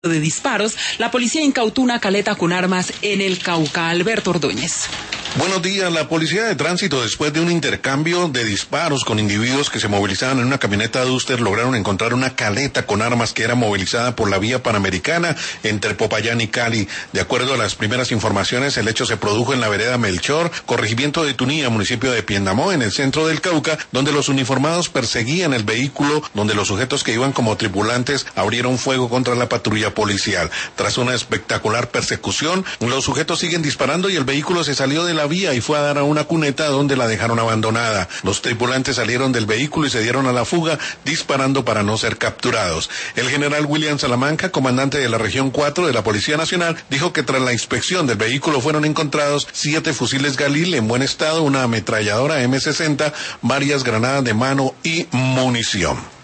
de disparos, la policía incautó una caleta con armas en el Cauca. Alberto Ordóñez. Buenos días. La policía de tránsito, después de un intercambio de disparos con individuos que se movilizaban en una camioneta Duster, lograron encontrar una caleta con armas que era movilizada por la vía panamericana entre Popayán y Cali. De acuerdo a las primeras informaciones, el hecho se produjo en la vereda Melchor, corregimiento de Tunía, municipio de Piendamó, en el centro del Cauca, donde los uniformados perseguían el vehículo, donde los sujetos que iban como tripulantes abrieron fuego contra la patrulla policial. Tras una espectacular persecución, los sujetos siguen disparando y el vehículo se salió de la vía y fue a dar a una cuneta donde la dejaron abandonada. Los tripulantes salieron del vehículo y se dieron a la fuga, disparando para no ser capturados. El general William Salamanca, comandante de la región 4 de la Policía Nacional, dijo que tras la inspección del vehículo fueron encontrados 7 fusiles Galil en buen estado, una ametralladora M60, varias granadas de mano y munición.